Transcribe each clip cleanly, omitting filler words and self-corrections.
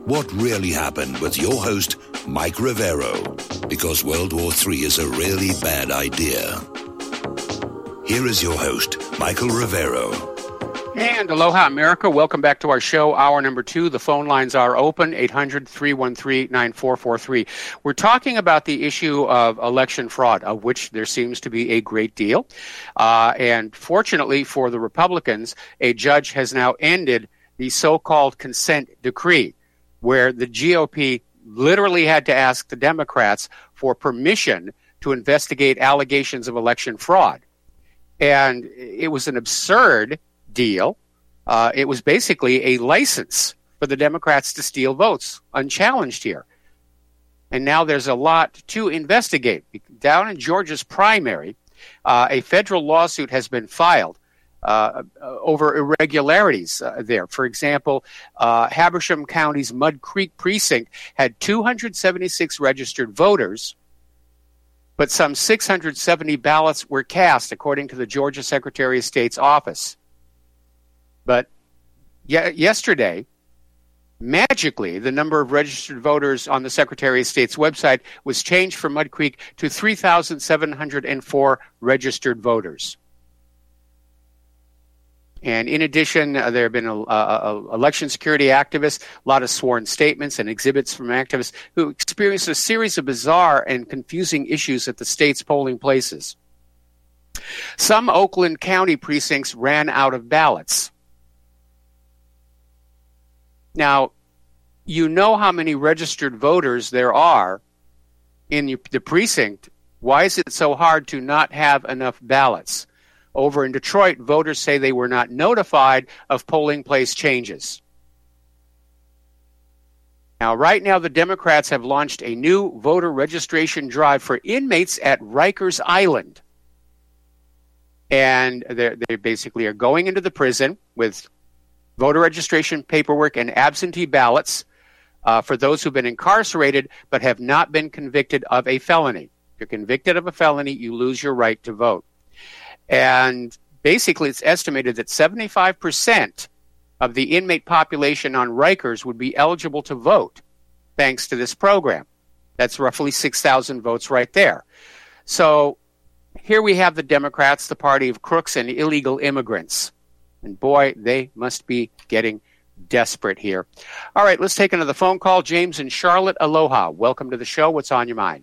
what really happened with your host, Mike Rivero, because World War III is a really bad idea. Here is your host, Michael Rivero. And aloha, America. Welcome back to our show, hour number 2. The phone lines are open, 800-313-9443. We're talking about the issue of election fraud, of which there seems to be a great deal. And fortunately for the Republicans, a judge has now ended the so-called consent decree, where the GOP literally had to ask the Democrats for permission to investigate allegations of election fraud. And it was an absurd deal. It was basically a license for the Democrats to steal votes, unchallenged here. And now there's a lot to investigate. Down in Georgia's primary, a federal lawsuit has been filed over irregularities there. For example, Habersham County's Mud Creek precinct had 276 registered voters, but some 670 ballots were cast, according to the Georgia Secretary of State's office. But yesterday, magically, the number of registered voters on the Secretary of State's website was changed from Mud Creek to 3,704 registered voters. And in addition, there have been election security activists, a lot of sworn statements and exhibits from activists who experienced a series of bizarre and confusing issues at the state's polling places. Some Oakland County precincts ran out of ballots. Now, you know how many registered voters there are in the precinct. Why is it so hard to not have enough ballots? Over in Detroit, voters say they were not notified of polling place changes. Now, right now, the Democrats have launched a new voter registration drive for inmates at Rikers Island. And they basically are going into the prison with voter registration paperwork and absentee ballots for those who've been incarcerated but have not been convicted of a felony. If you're convicted of a felony, you lose your right to vote. And basically, it's estimated that 75% of the inmate population on Rikers would be eligible to vote thanks to this program. That's roughly 6,000 votes right there. So here we have the Democrats, the party of crooks and illegal immigrants. And boy, they must be getting desperate here. All right, let's take another phone call. James in Charlotte, aloha. Welcome to the show. What's on your mind?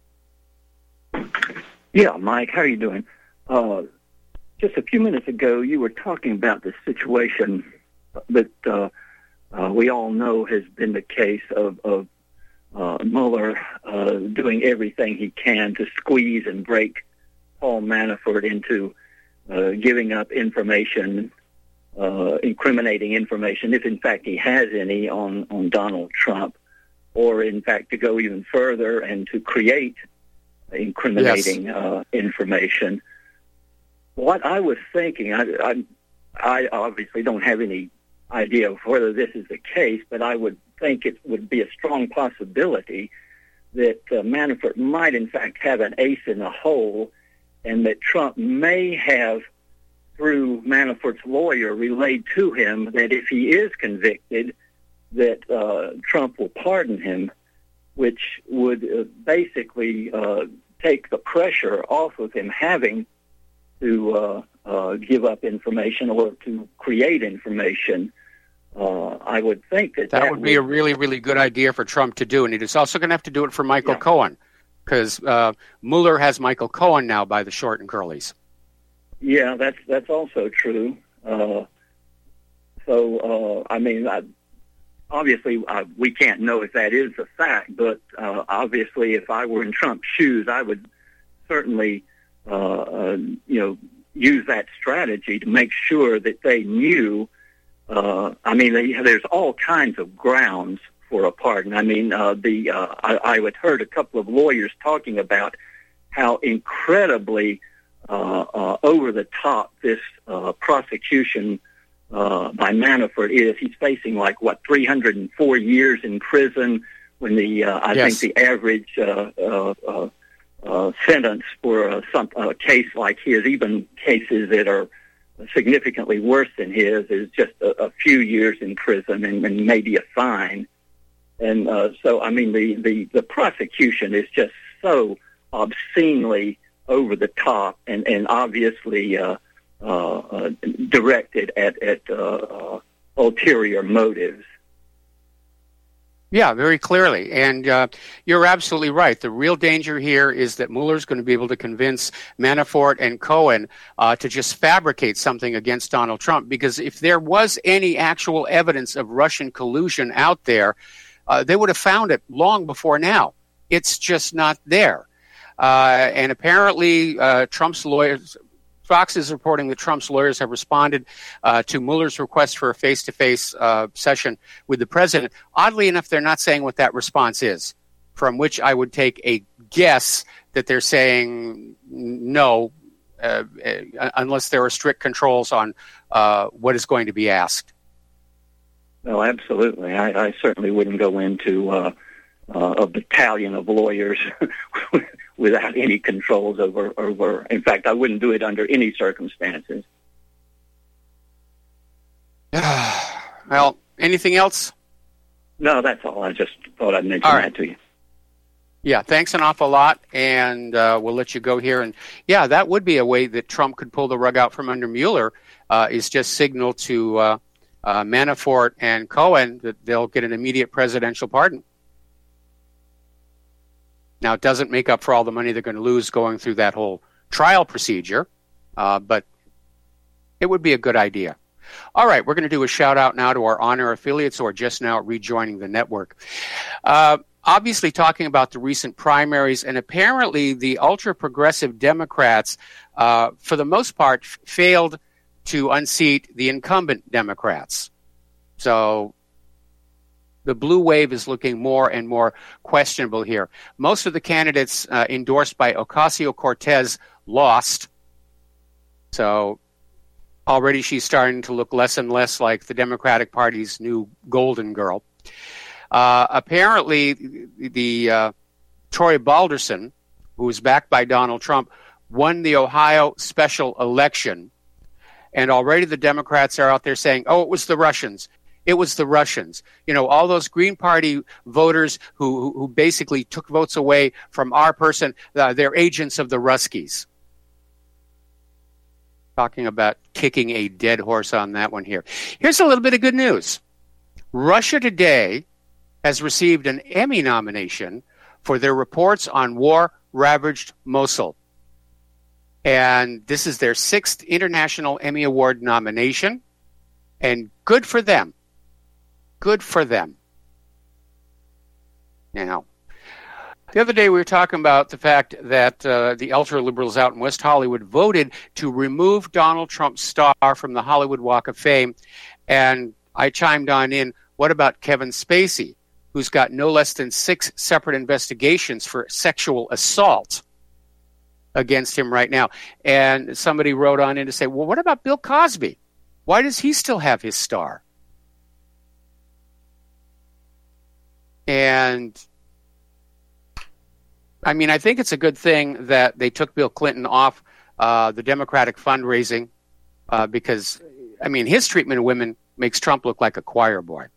Yeah, Mike, how are you doing? Just a few minutes ago, you were talking about the situation that we all know has been the case of Mueller doing everything he can to squeeze and break Paul Manafort into giving up information, incriminating information, if in fact he has any, on Donald Trump, or in fact to go even further and to create incriminating information. What I was thinking, I obviously don't have any idea of whether this is the case, but I would think it would be a strong possibility that Manafort might in fact have an ace in the hole, and that Trump may have, through Manafort's lawyer, relayed to him that if he is convicted, that Trump will pardon him, which would basically take the pressure off of him having to give up information or to create information. I would think that would be a really, really good idea for Trump to do, and he's also going to have to do it for Michael Cohen, because Mueller has Michael Cohen now by the short and curlies. Yeah, that's also true. Obviously, we can't know if that is a fact, but obviously, if I were in Trump's shoes, I would certainly, use that strategy to make sure that they knew. There's all kinds of grounds for a pardon. I had heard a couple of lawyers talking about how incredibly over the top this prosecution by Manafort is. He's facing 304 years in prison, when I think the average sentence for a case like his, even cases that are significantly worse than his, is just a few years in prison and maybe a fine. And so, I mean, the prosecution is just so obscenely over the top and obviously directed at ulterior motives. Yeah, very clearly. And you're absolutely right. The real danger here is that Mueller's going to be able to convince Manafort and Cohen to just fabricate something against Donald Trump, because if there was any actual evidence of Russian collusion out there, they would have found it long before now. It's just not there. And apparently Trump's lawyers... Fox is reporting that Trump's lawyers have responded to Mueller's request for a face-to-face session with the president. Oddly enough, they're not saying what that response is, from which I would take a guess that they're saying no, unless there are strict controls on what is going to be asked. Well, absolutely. I certainly wouldn't go into a battalion of lawyers without any controls over. In fact, I wouldn't do it under any circumstances. Well, anything else? No, that's all. I just thought I'd mention that to you. Yeah, thanks an awful lot, and we'll let you go here. And yeah, that would be a way that Trump could pull the rug out from under Mueller, is just signal to Manafort and Cohen that they'll get an immediate presidential pardon. Now, it doesn't make up for all the money they're going to lose going through that whole trial procedure, but it would be a good idea. All right, we're going to do a shout-out now to our on-air affiliates who are just now rejoining the network. Obviously, talking about the recent primaries, and apparently the ultra-progressive Democrats, for the most part, failed to unseat the incumbent Democrats. So the blue wave is looking more and more questionable here. Most of the candidates endorsed by Ocasio-Cortez lost. So already she's starting to look less and less like the Democratic Party's new golden girl. Apparently, the Troy Balderson, who is backed by Donald Trump, won the Ohio special election. And already the Democrats are out there saying, oh, it was the Russians. It was the Russians. You know, all those Green Party voters who basically took votes away from our person, they're agents of the Ruskies. Talking about kicking a dead horse on that one here. Here's a little bit of good news. Russia Today has received an Emmy nomination for their reports on war-ravaged Mosul. And this is their 6th International Emmy Award nomination. And good for them. Good for them. Now, the other day we were talking about the fact that the ultra-liberals out in West Hollywood voted to remove Donald Trump's star from the Hollywood Walk of Fame. And I chimed on in, what about Kevin Spacey, who's got no less than 6 separate investigations for sexual assault against him right now? And somebody wrote on in to say, well, what about Bill Cosby? Why does he still have his star? And I mean, I think it's a good thing that they took Bill Clinton off the Democratic fundraising because, I mean, his treatment of women makes Trump look like a choir boy.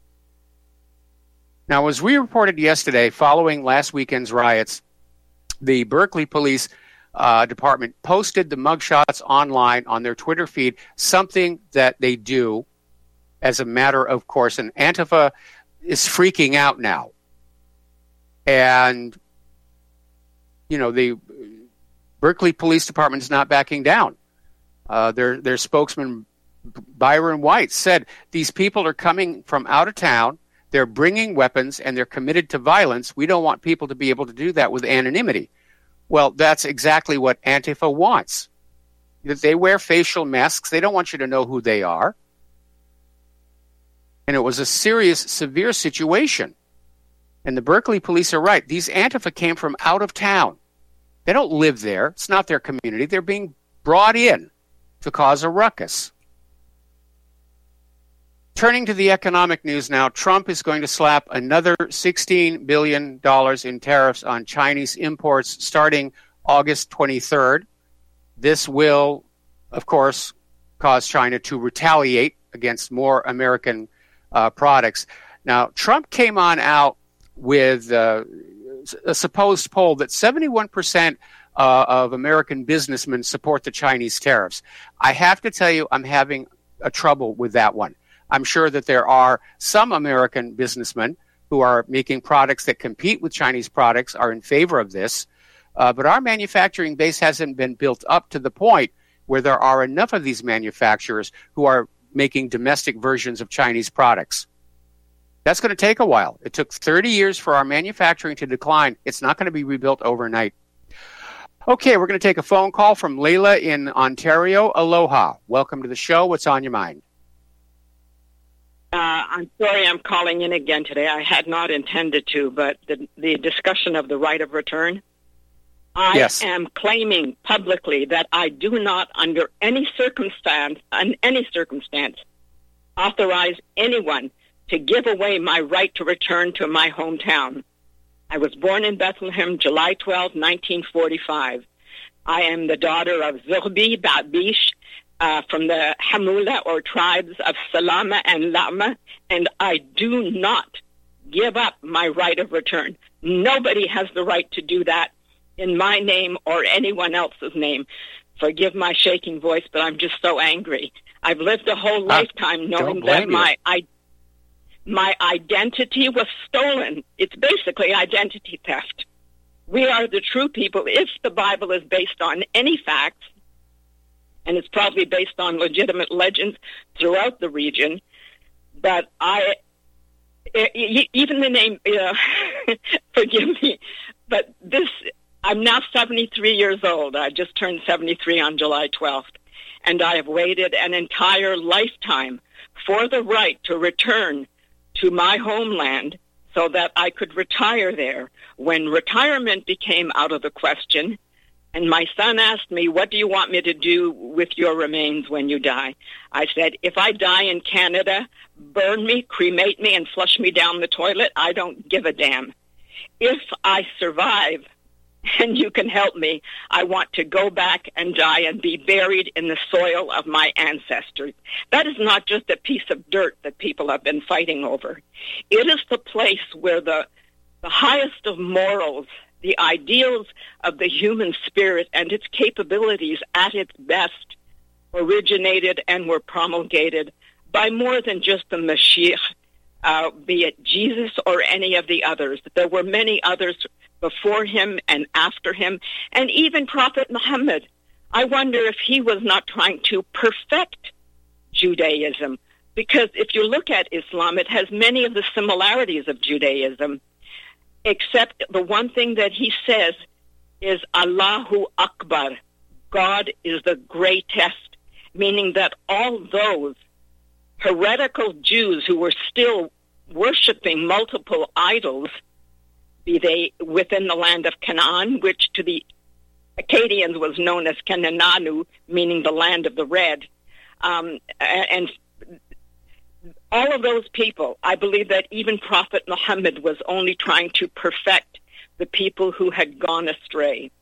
Now, as we reported yesterday, following last weekend's riots, the Berkeley Police Department posted the mugshots online on their Twitter feed, something that they do as a matter of course, and Antifa is freaking out now. And, you know, the Berkeley Police Department is not backing down. Their spokesman, Byron White, said these people are coming from out of town, they're bringing weapons, and they're committed to violence. We don't want people to be able to do that with anonymity. Well, that's exactly what Antifa wants. That they wear facial masks. They don't want you to know who they are. And it was a serious, severe situation. And the Berkeley police are right. These Antifa came from out of town. They don't live there. It's not their community. They're being brought in to cause a ruckus. Turning to the economic news now, Trump is going to slap another $16 billion in tariffs on Chinese imports starting August 23rd. This will, of course, cause China to retaliate against more American products. Now, Trump came on out with a supposed poll that 71% of American businessmen support the Chinese tariffs. I have to tell you, I'm having a trouble with that one. I'm sure that there are some American businessmen who are making products that compete with Chinese products are in favor of this, but our manufacturing base hasn't been built up to the point where there are enough of these manufacturers who are making domestic versions of Chinese products. That's going to take a while. It took 30 years for our manufacturing to decline. It's not going to be rebuilt overnight. Okay, we're going to take a phone call from Leila in Ontario. Aloha. Welcome to the show. What's on your mind? I'm sorry I'm calling in again today. I had not intended to, but the discussion of the right of return, I am claiming publicly that I do not, under any circumstance, authorize anyone to give away my right to return to my hometown. I was born in Bethlehem, July 12, 1945. I am the daughter of Zurbi Babish from the Hamula, or tribes of Salama and Lama, and I do not give up my right of return. Nobody has the right to do that in my name or anyone else's name. Forgive my shaking voice, but I'm just so angry. I've lived a whole lifetime knowing that my identity was stolen. It's basically identity theft. We are the true people. If the Bible is based on any facts, and it's probably based on legitimate legends throughout the region, but even the name, forgive me, but I'm now 73 years old. I just turned 73 on July 12th, and I have waited an entire lifetime for the right to return to my homeland so that I could retire there. When retirement became out of the question, and my son asked me, what do you want me to do with your remains when you die? I said, if I die in Canada, burn me, cremate me, and flush me down the toilet, I don't give a damn. If I survive, and you can help me, I want to go back and die and be buried in the soil of my ancestors. That is not just a piece of dirt that people have been fighting over. It is the place where the highest of morals, the ideals of the human spirit and its capabilities at its best, originated and were promulgated by more than just the Mashiach, be it Jesus or any of the others. There were many others before him and after him, and even Prophet Muhammad. I wonder if he was not trying to perfect Judaism, because if you look at Islam, it has many of the similarities of Judaism, except the one thing that he says is Allahu Akbar, God is the greatest, meaning that all those heretical Jews who were still worshiping multiple idols, be they within the land of Canaan, which to the Akkadians was known as Kanananu, meaning the land of the red, and all of those people, I believe that even Prophet Muhammad was only trying to perfect the people who had gone astray.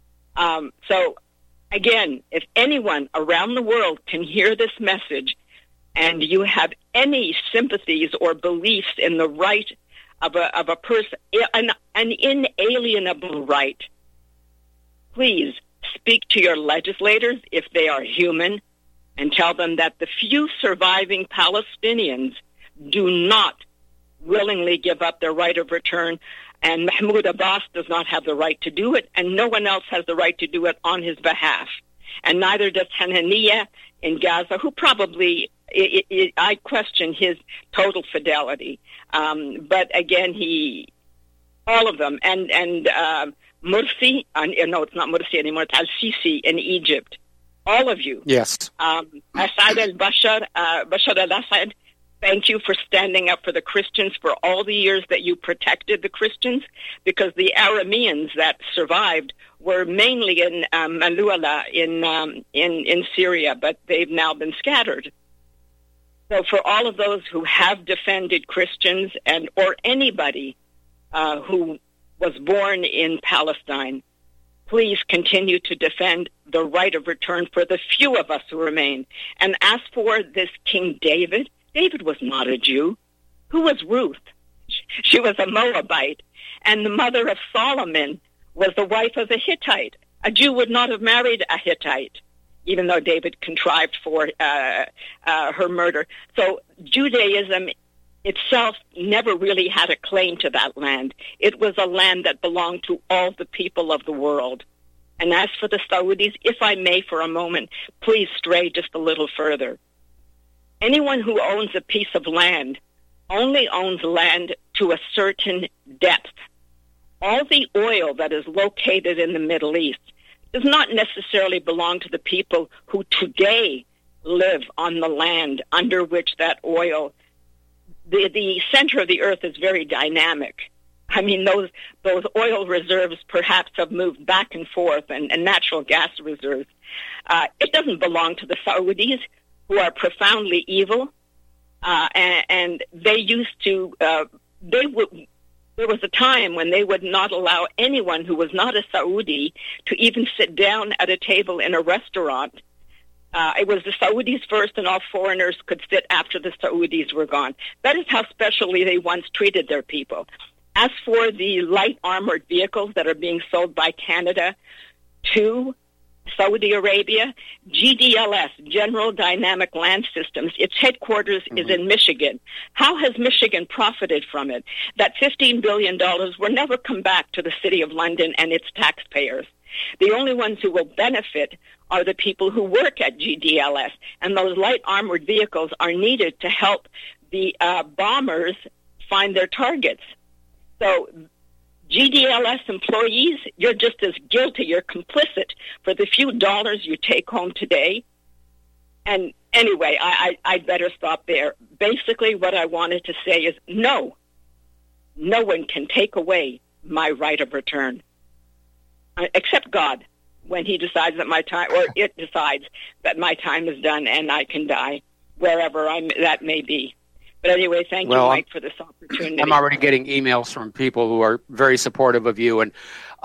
So, again, if anyone around the world can hear this message and you have any sympathies or beliefs in the right of a person, an inalienable right, please speak to your legislators if they are human and tell them that the few surviving Palestinians do not willingly give up their right of return, and Mahmoud Abbas does not have the right to do it, and no one else has the right to do it on his behalf. And neither does Hananiah in Gaza, who probably, I question his total fidelity. But again, all of them, and Mursi, no, it's not Mursi anymore, it's Al-Sisi in Egypt. All of you. Yes. Assad Bashar al-Assad, thank you for standing up for the Christians for all the years that you protected the Christians, because the Arameans that survived were mainly in Malouala in Syria, but they've now been scattered. So for all of those who have defended Christians or anybody who was born in Palestine, please continue to defend the right of return for the few of us who remain. And as for this King David, David was not a Jew. Who was Ruth? She was a Moabite, and the mother of Solomon was the wife of a Hittite. A Jew would not have married a Hittite, even though David contrived for her murder. So Judaism itself never really had a claim to that land. It was a land that belonged to all the people of the world. And as for the Saudis, if I may for a moment, please stray just a little further. Anyone who owns a piece of land only owns land to a certain depth. All the oil that is located in the Middle East does not necessarily belong to the people who today live on the land under which that oil, the center of the earth is very dynamic. I mean, those oil reserves perhaps have moved back and forth, and natural gas reserves. It doesn't belong to the Saudis, who are profoundly evil, and they used to. There was a time when they would not allow anyone who was not a Saudi to even sit down at a table in a restaurant. It was the Saudis first, and all foreigners could sit after the Saudis were gone. That is how specially they once treated their people. As for the light armored vehicles that are being sold by Canada to Saudi Arabia, GDLS, General Dynamic Land Systems, its headquarters is in Michigan. How has Michigan profited from it? That $15 billion will never come back to the City of London and its taxpayers. The only ones who will benefit are the people who work at GDLS, and those light armored vehicles are needed to help the bombers find their targets. So GDLS employees, you're just as guilty, you're complicit for the few dollars you take home today. And anyway, I'd better stop there. Basically, what I wanted to say is no one can take away my right of return, except God, when he decides that my time, or it decides that my time is done and I can die wherever that may be. But anyway, thank you, Mike, for this opportunity. I'm already getting emails from people who are very supportive of you, and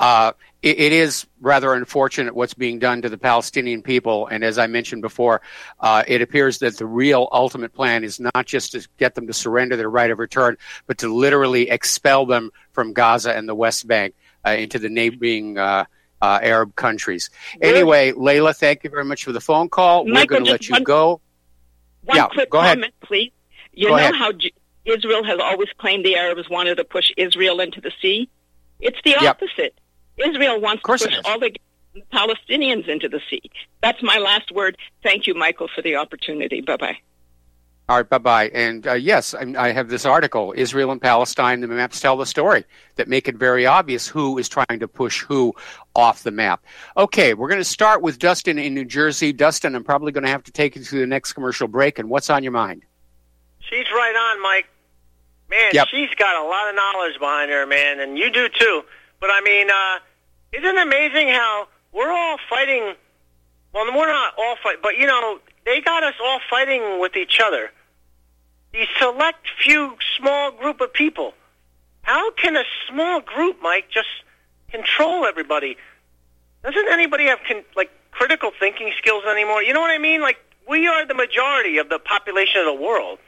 it is rather unfortunate what's being done to the Palestinian people. And as I mentioned before, it appears that the real ultimate plan is not just to get them to surrender their right of return, but to literally expel them from Gaza and the West Bank into the neighboring Arab countries. Anyway, Layla, thank you very much for the phone call. We're going to let you go. One quick comment, please. You know how Israel has always claimed the Arabs wanted to push Israel into the sea? It's the opposite. Israel wants to push all the Palestinians into the sea. That's my last word. Thank you, Michael, for the opportunity. Bye-bye. All right, bye-bye. And yes, I have this article, Israel and Palestine, the maps tell the story, that make it very obvious who is trying to push who off the map. Okay, we're going to start with Dustin in New Jersey. Dustin, I'm probably going to have to take you to the next commercial break. And what's on your mind? She's right on, Mike. Man, she's got a lot of knowledge behind her, man, and you do too. But, I mean, isn't it amazing how we're all fighting? Well, we're not all fighting, but, you know, they got us all fighting with each other. These select few small group of people. How can a small group, Mike, just control everybody? Doesn't anybody have, critical thinking skills anymore? You know what I mean? Like, we are the majority of the population of the world.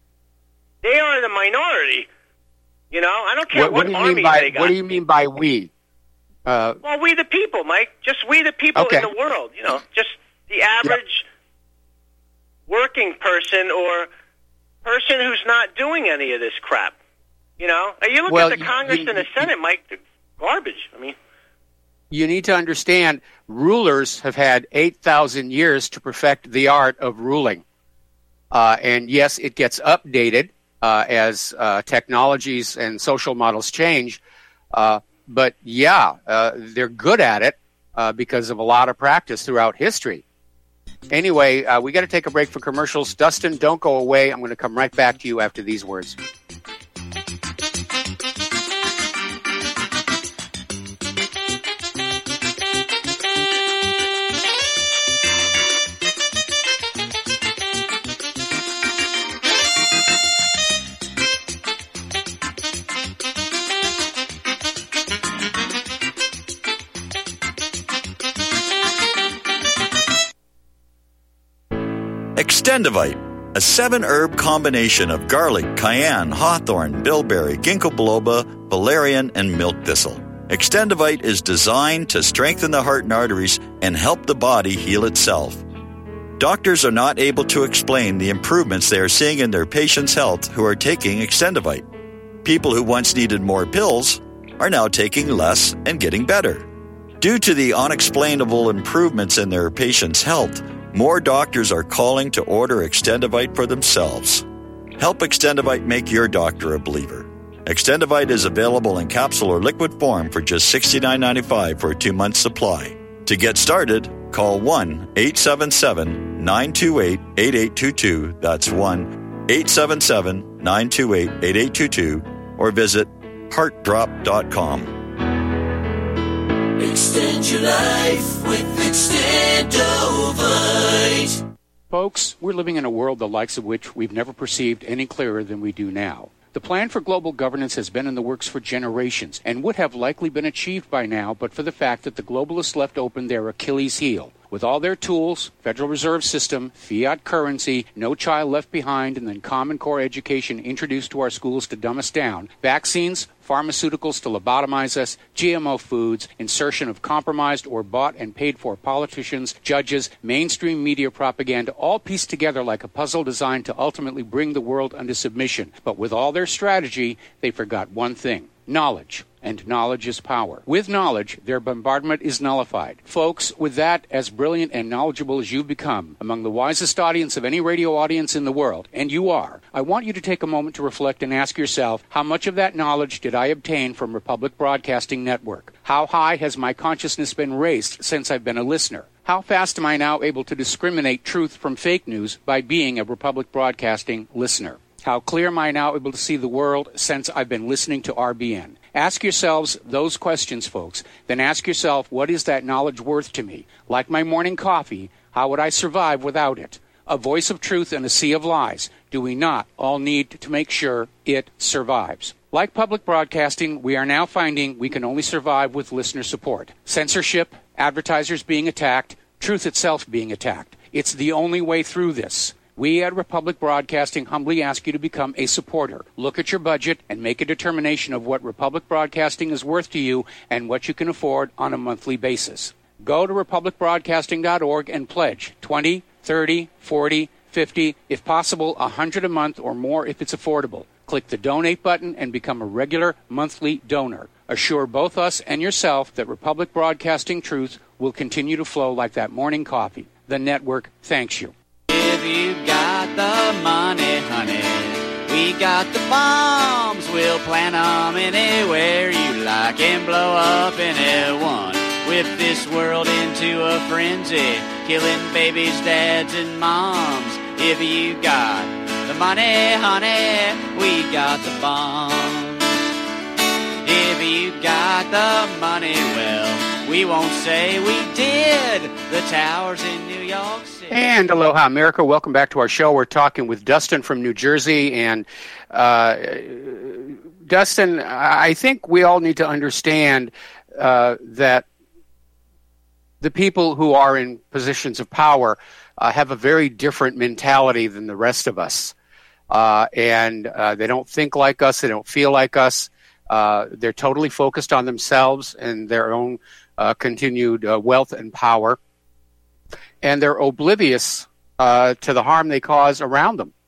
They are the minority. You know, I don't care what army they got. What do you mean by we? Well, we the people, Mike. Just we the people in the world. You know, just the average working person or person who's not doing any of this crap. You know, you look at the Congress and the Senate, Mike. They're garbage. I mean, you need to understand, rulers have had 8,000 years to perfect the art of ruling, and yes, it gets updated as technologies and social models change. But they're good at it because of a lot of practice throughout history. Anyway, we got to take a break for commercials. Dustin, don't go away. I'm going to come right back to you after these words. Extendivite, a 7-herb combination of garlic, cayenne, hawthorn, bilberry, ginkgo biloba, valerian, and milk thistle. Extendivite is designed to strengthen the heart and arteries and help the body heal itself. Doctors are not able to explain the improvements they are seeing in their patients' health who are taking Extendivite. People who once needed more pills are now taking less and getting better. Due to the unexplainable improvements in their patients' health, more doctors are calling to order Extendivite for themselves. Help Extendivite make your doctor a believer. Extendivite is available in capsule or liquid form for just $69.95 for a 2-month supply. To get started, call 1-877-928-8822. That's 1-877-928-8822. Or visit heartdrop.com. Extend your life with Extendovite. Folks, we're living in a world the likes of which we've never perceived any clearer than we do now. The plan for global governance has been in the works for generations and would have likely been achieved by now but for the fact that the globalists left open their Achilles heel. With all their tools, Federal Reserve System, fiat currency, no child left behind, and then Common Core education introduced to our schools to dumb us down, vaccines, pharmaceuticals to lobotomize us, GMO foods, insertion of compromised or bought and paid for politicians, judges, mainstream media propaganda, all pieced together like a puzzle designed to ultimately bring the world under submission. But with all their strategy, they forgot one thing: knowledge. And knowledge is power. With knowledge, their bombardment is nullified. Folks, with that, as brilliant and knowledgeable as you've become, among the wisest audience of any radio audience in the world, and you are, I want you to take a moment to reflect and ask yourself, how much of that knowledge did I obtain from Republic Broadcasting Network? How high has my consciousness been raised since I've been a listener? How fast am I now able to discriminate truth from fake news by being a Republic Broadcasting listener? How clear am I now able to see the world since I've been listening to RBN? Ask yourselves those questions, folks. Then ask yourself, what is that knowledge worth to me? Like my morning coffee, how would I survive without it? A voice of truth in a sea of lies. Do we not all need to make sure it survives? Like public broadcasting, we are now finding we can only survive with listener support. Censorship, advertisers being attacked, truth itself being attacked. It's the only way through this. We at Republic Broadcasting humbly ask you to become a supporter. Look at your budget and make a determination of what Republic Broadcasting is worth to you and what you can afford on a monthly basis. Go to republicbroadcasting.org and pledge $20, $30, $40, $50, if possible, $100 a month or more if it's affordable. Click the donate button and become a regular monthly donor. Assure both us and yourself that Republic Broadcasting truth will continue to flow like that morning coffee. The network thanks you. If you got the money, honey, we got the bombs. We'll plant them anywhere you like and blow up anyone. Whip this world into a frenzy, killing babies, dads, and moms. If you got the money, honey, we got the bombs. If you got the money, well, we won't say we did. The towers in New York City. And aloha, America. Welcome back to our show. We're talking with Dustin from New Jersey. And Dustin, I think we all need to understand that the people who are in positions of power have a very different mentality than the rest of us. And they don't think like us. They don't feel like us. They're totally focused on themselves and their own continued wealth and power. And they're oblivious to the harm they cause around them.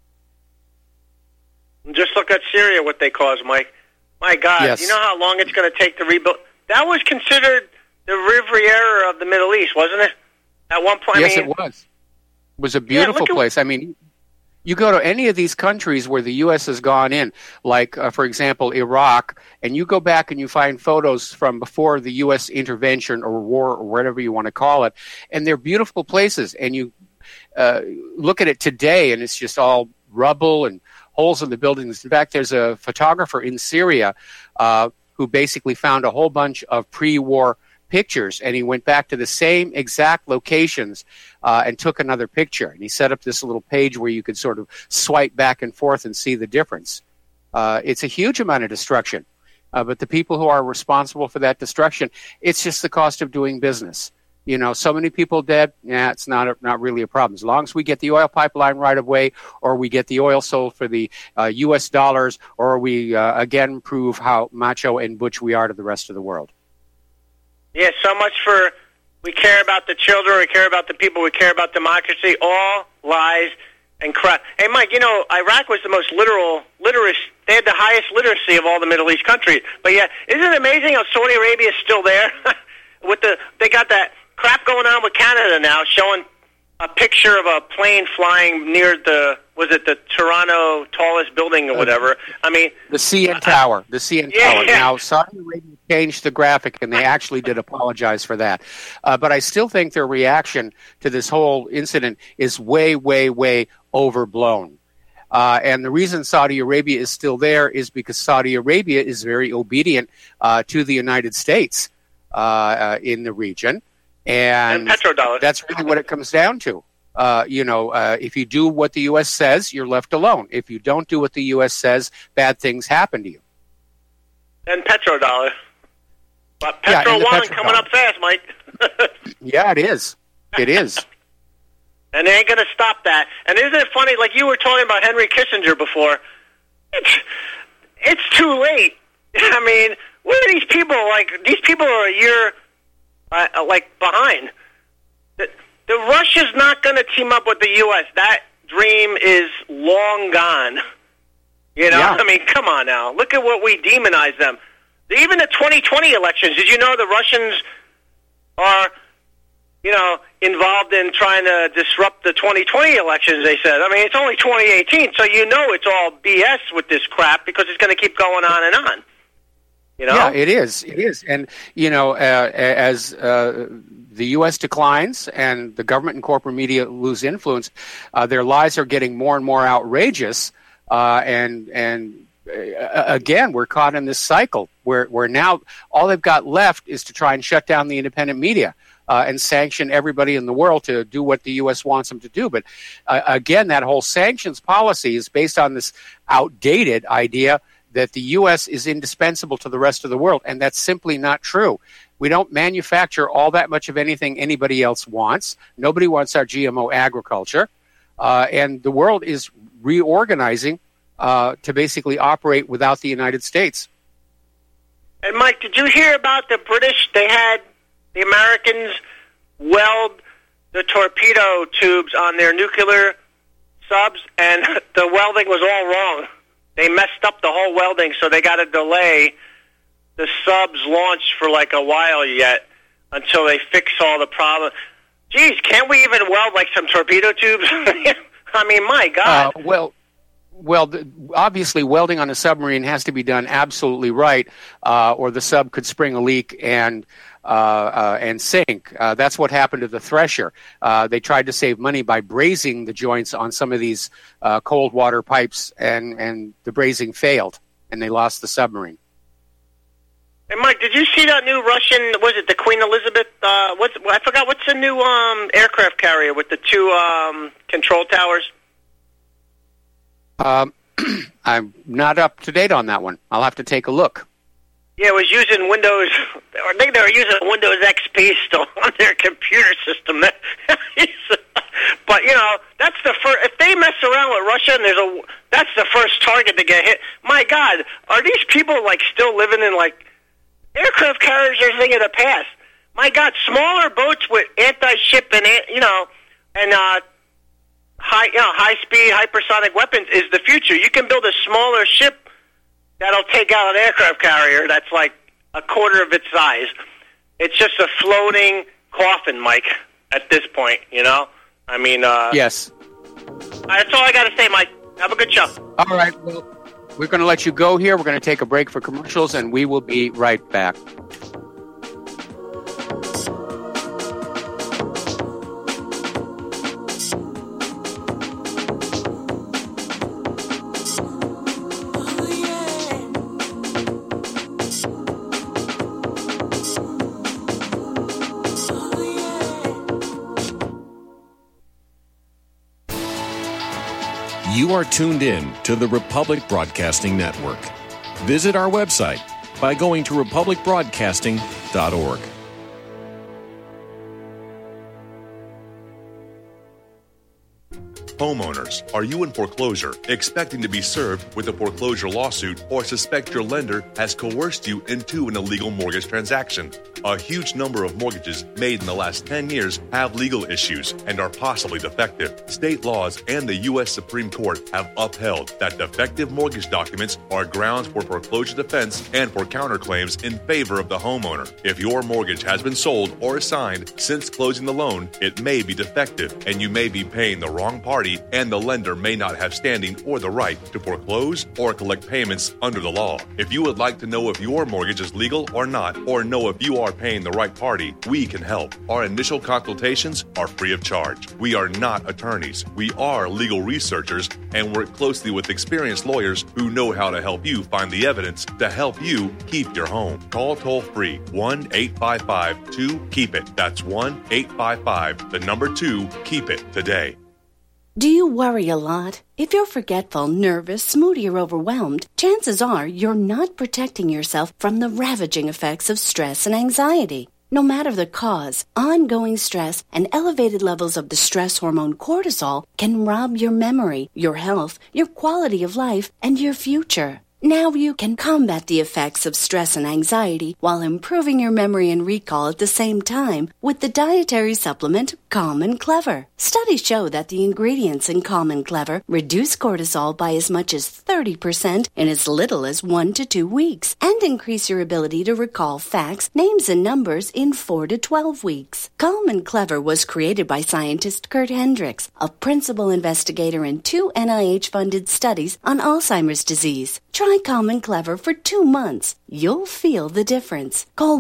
Just look at Syria, what they caused, Mike. My God, yes. You know how long it's going to take to rebuild? That was considered the Riviera of the Middle East, wasn't it? At one point, yes, it was. It was a beautiful place. I mean, you go to any of these countries where the U.S. has gone in, like, for example, Iraq, and you go back and you find photos from before the U.S. intervention or war or whatever you want to call it, and they're beautiful places. And you look at it today, and it's just all rubble and holes in the buildings. In fact, there's a photographer in Syria who basically found a whole bunch of pre-war pictures, and he went back to the same exact locations and took another picture. And he set up this little page where you could sort of swipe back and forth and see the difference. It's a huge amount of destruction. But the people who are responsible for that destruction, it's just the cost of doing business. So many people dead. Yeah, it's not really a problem. As long as we get the oil pipeline right of way, or we get the oil sold for the U.S. dollars, or we again prove how macho and butch we are to the rest of the world. Yeah, so much for we care about the children, we care about the people, we care about democracy. All lies and crap. Hey, Mike, Iraq was the most literate. They had the highest literacy of all the Middle East countries. But yeah, isn't it amazing how Saudi Arabia is still there? They got that crap going on with Canada now, showing a picture of a plane flying near the Toronto tallest building or whatever. I mean, the CN Tower. The CN Tower. Yeah. Now, Saudi Arabia changed the graphic, and they actually did apologize for that. But I still think their reaction to this whole incident is way, way, way overblown. And the reason Saudi Arabia is still there is because Saudi Arabia is very obedient to the United States in the region. And petrodollar. That's really what it comes down to. If you do what the U.S. says, you're left alone. If you don't do what the U.S. says, bad things happen to you. And petrodollar. But Petro One coming up fast, Mike. Yeah, it is. It is. And they ain't going to stop that. And isn't it funny, like you were talking about Henry Kissinger before, it's too late. I mean, what are these people like? These people are a year behind. The Russia's not going to team up with the U.S. That dream is long gone. Yeah. I mean, come on now. Look at what we demonize them. Even the 2020 elections, did you know the Russians are, involved in trying to disrupt the 2020 elections, they said. I mean, it's only 2018, so it's all BS with this crap because it's going to keep going on and on. Yeah, it is. It is. And, as the U.S. declines and the government and corporate media lose influence, their lies are getting more and more outrageous. And again, we're caught in this cycle where now all they've got left is to try and shut down the independent media and sanction everybody in the world to do what the U.S. wants them to do. But again, that whole sanctions policy is based on this outdated idea that the U.S. is indispensable to the rest of the world, and that's simply not true. We don't manufacture all that much of anything anybody else wants. Nobody wants our GMO agriculture, and the world is reorganizing to basically operate without the United States. And Mike, did you hear about the British? They had the Americans weld the torpedo tubes on their nuclear subs, and the welding was all wrong. They messed up the whole welding, so they got to delay the subs launch for like a while yet until they fix all the problems. Geez, can't we even weld like some torpedo tubes? I mean, my God. Well, obviously, welding on a submarine has to be done absolutely right, or the sub could spring a leak and sink. That's what happened to the Thresher. They tried to save money by brazing the joints on some of these cold water pipes, and the brazing failed, and they lost the submarine. Hey, Mike, did you see that new Russian, was it the Queen Elizabeth, I forgot, what's the new aircraft carrier with the two control towers? I'm not up to date on that one. I'll have to take a look. Yeah, it was using Windows. I think they were using Windows XP still on their computer system. But that's the first. If they mess around with Russia, and that's the first target to get hit. My God, are these people like still living in like aircraft carriers are a thing of the past? My God, smaller boats with anti-ship and high-speed hypersonic weapons is the future. You can build a smaller ship that'll take out an aircraft carrier that's like a quarter of its size. It's just a floating coffin, Mike, at this point, I mean... yes. That's all I got to say, Mike. Have a good show. All right, well, we're going to let you go here. We're going to take a break for commercials, and we will be right back. You are tuned in to the Republic Broadcasting Network. Visit our website by going to republicbroadcasting.org. Homeowners, are you in foreclosure, expecting to be served with a foreclosure lawsuit, or suspect your lender has coerced you into an illegal mortgage transaction? A huge number of mortgages made in the last 10 years have legal issues and are possibly defective. State laws and the U.S. Supreme Court have upheld that defective mortgage documents are grounds for foreclosure defense and for counterclaims in favor of the homeowner. If your mortgage has been sold or assigned since closing the loan, it may be defective, and you may be paying the wrong party, and the lender may not have standing or the right to foreclose or collect payments under the law. If you would like to know if your mortgage is legal or not, or know if you are paying the right party, we can help. Our initial consultations are free of charge. We are not attorneys. We are legal researchers and work closely with experienced lawyers who know how to help you find the evidence to help you keep your home. Call toll-free 1-855-2-KEEP-IT. That's 1-855-2-KEEP-IT today. Do you worry a lot? If you're forgetful, nervous, moody, or overwhelmed, chances are you're not protecting yourself from the ravaging effects of stress and anxiety. No matter the cause, ongoing stress and elevated levels of the stress hormone cortisol can rob your memory, your health, your quality of life, and your future. Now you can combat the effects of stress and anxiety while improving your memory and recall at the same time with the dietary supplement Calm and Clever. Studies show that the ingredients in Calm and Clever reduce cortisol by as much as 30% in as little as 1 to 2 weeks and increase your ability to recall facts, names, and numbers in 4 to 12 weeks. Calm and Clever was created by scientist Kurt Hendricks, a principal investigator in 2 NIH-funded studies on Alzheimer's disease. Try Calm and Clever for 2 months. You'll feel the difference. Call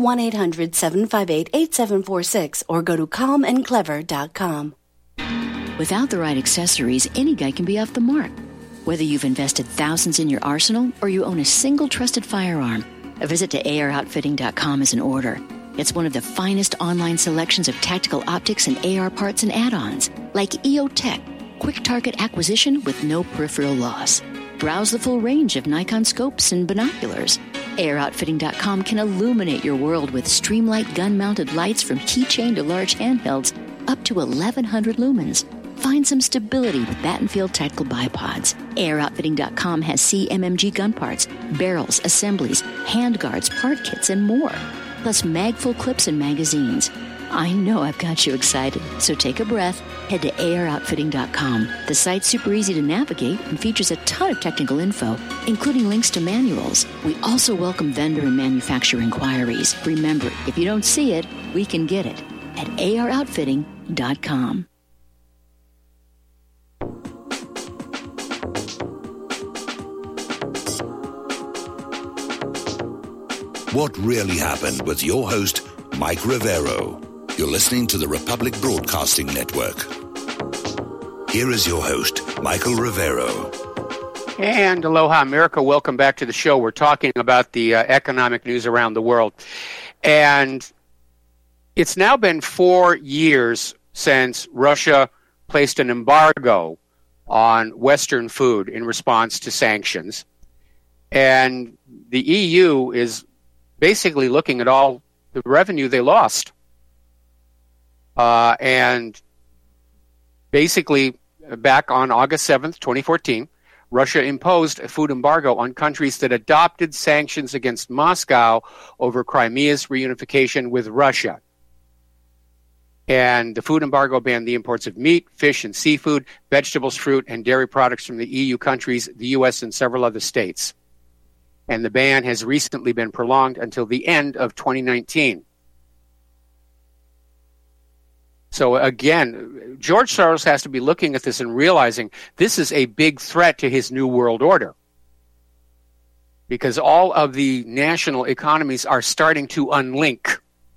1-800-758-8746 or go to calmandclever.com. Without the right accessories, any guy can be off the mark. Whether you've invested thousands in your arsenal or you own a single trusted firearm, a visit to AROutfitting.com is in order. It's one of the finest online selections of tactical optics and AR parts and add-ons, like EOTech, quick target acquisition with no peripheral loss. Browse the full range of Nikon scopes and binoculars. AROutfitting.com can illuminate your world with Streamlight gun-mounted lights from keychain to large handhelds up to 1,100 lumens. Find some stability with Battenfield tactical bipods. AROutfitting.com has CMMG gun parts, barrels, assemblies, handguards, part kits, and more. Plus mag-full clips and magazines. I know I've got you excited, so take a breath. Head to AROutfitting.com. The site's super easy to navigate and features a ton of technical info, including links to manuals. We also welcome vendor and manufacturer inquiries. Remember, if you don't see it, we can get it at AROutfitting.com. What really happened with your host, Mike Rivero. You're listening to the Republic Broadcasting Network. Here is your host, Michael Rivero. And aloha, America. Welcome back to the show. We're talking about the economic news around the world. And it's now been 4 years since Russia placed an embargo on Western food in response to sanctions. And the EU is basically looking at all the revenue they lost. And basically, back on August 7th, 2014, Russia imposed a food embargo on countries that adopted sanctions against Moscow over Crimea's reunification with Russia. And the food embargo banned the imports of meat, fish, and seafood, vegetables, fruit, and dairy products from the EU countries, the U.S., and several other states. And the ban has recently been prolonged until the end of 2019. So again, George Soros has to be looking at this and realizing this is a big threat to his new world order. Because all of the national economies are starting to unlink.